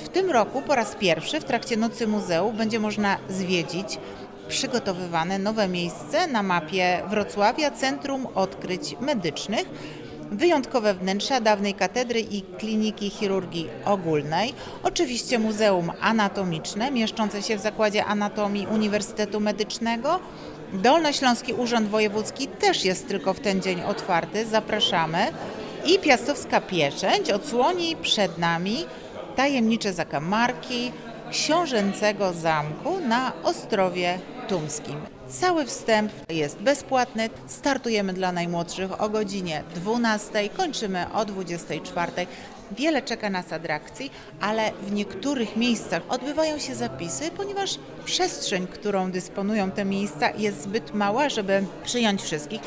tym roku po raz pierwszy w trakcie Nocy Muzeum będzie można zwiedzić przygotowywane nowe miejsce na mapie Wrocławia Centrum Odkryć Medycznych, wyjątkowe wnętrza dawnej katedry i kliniki chirurgii ogólnej, oczywiście Muzeum Anatomiczne mieszczące się w Zakładzie Anatomii Uniwersytetu Medycznego. Dolnośląski Urząd Wojewódzki też jest tylko w ten dzień otwarty, zapraszamy. I Piastowska Pieczęć odsłoni przed nami tajemnicze zakamarki książęcego zamku na Ostrowie Tumskim. Cały wstęp jest bezpłatny. Startujemy dla najmłodszych o godzinie 12, kończymy o 24. Wiele czeka nas atrakcji, ale w niektórych miejscach odbywają się zapisy, ponieważ przestrzeń, którą dysponują te miejsca, jest zbyt mała, żeby przyjąć wszystkich.